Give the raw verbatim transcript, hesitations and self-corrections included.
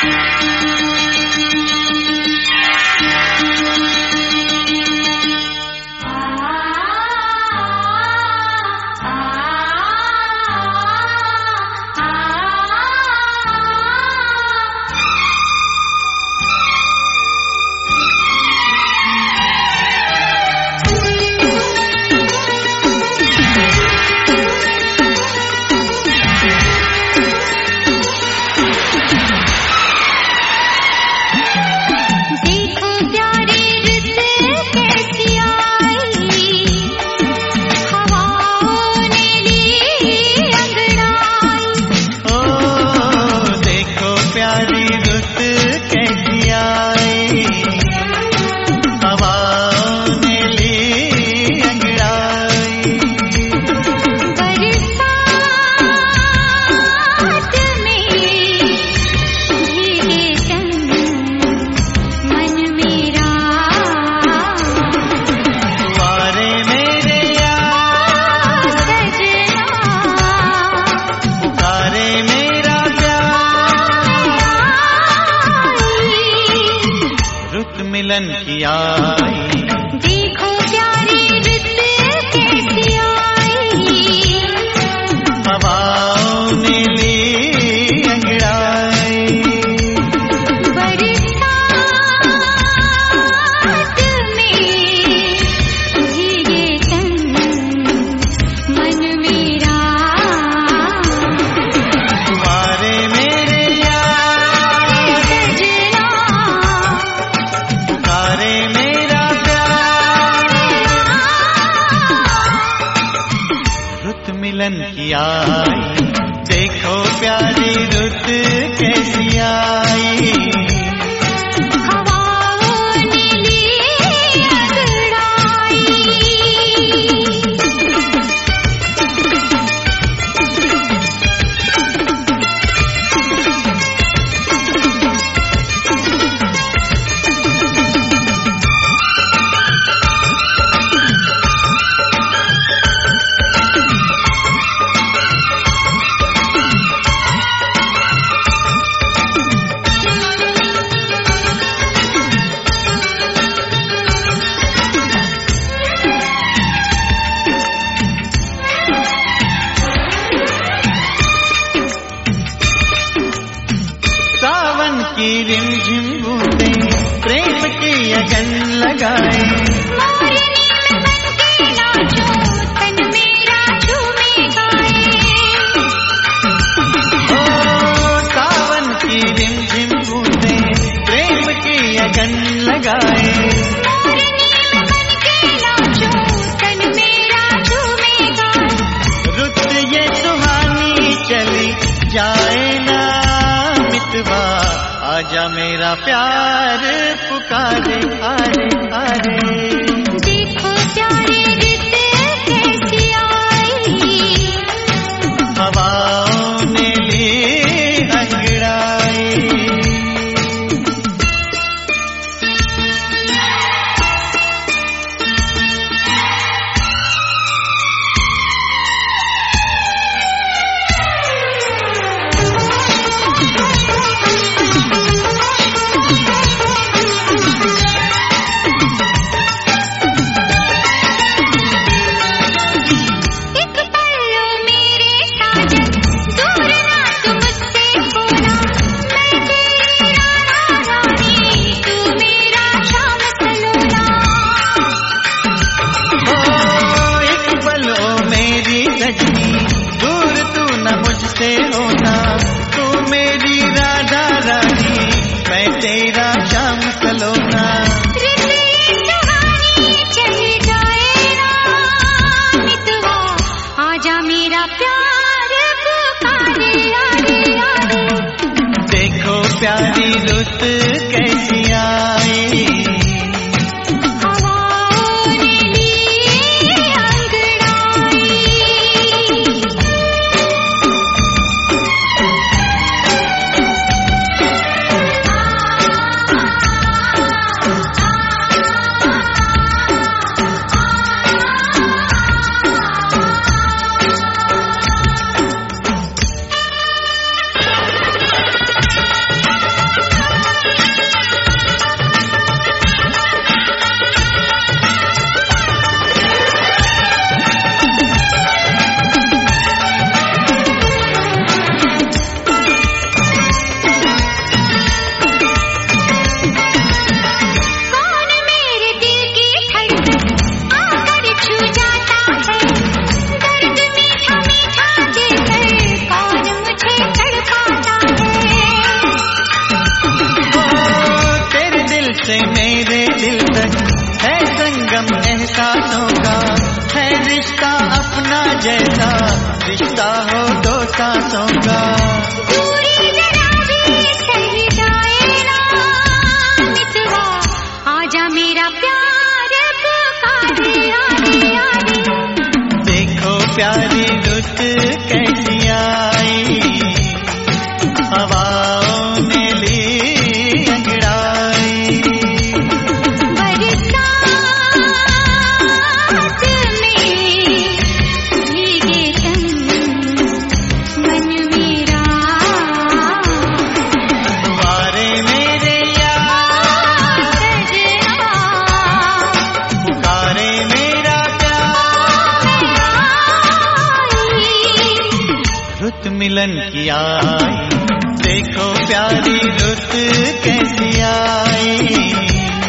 मिलन की आई, देखो प्यारी रुत कैसी आई, हवाओं ने ली अंगड़ाई, बरसात में भीगे तन मन मेरा, तुम्हारे मेरे यार सजना पुकारे मेरा प्यार, रुत मिलन की आई, देखो प्यारी रुत कैसी आई, हवाओं ने ली अंगड़ाई। सावन की रिमझिम बूंदें प्रेम की अगन लगाए, मोरनी में बनके नाचो तन मेरा झूमे गाए, ओ सावन की रिमझिम बूंदें प्रेम की अगन लगाए, मोरनी में बनके नाचो तन मेरा झूमे गाए, रुत ये सुहानी चली जाए ना मितवा, आजा मेरा प्यार पुकारे आरे आरे, देखो प्यारी रुत कैसी आई, हवाओं ने ली अंगड़ाई, एक पल मेरे साजन दूर ना तू मुझसे होना, मैं तेरी राधा रानी तू मेरा श्याम सलोना, ओ एक पल ओ मेरी सजनी दूर तू न मुझसे होना, तू मेरी राधा रानी मैं तेरा श्याम सलोना, रित सुहानी चली जाए ना मितवा, आजा मेरा प्यार पुकारे आरे आरे, देखो प्यारी रुत कैसी आई, हवाओं ने ली अंगड़ाई। जैसा रिश्ता हो दो सांसों का। दूरी जरा भी सही जाए ना मितवा, आजा मेरा प्यार पुकारे आरे आरे। देखो प्यारी रुत कैसी आई, हवाओं ने ली अंगड़ाई। बरसात में भीगे तन मन मेरा, तुम्हारे मेरे यार सजना पुकारे मेरा प्यार। रुत मिलन की आई, देखो प्यारी रुत कैसी आई।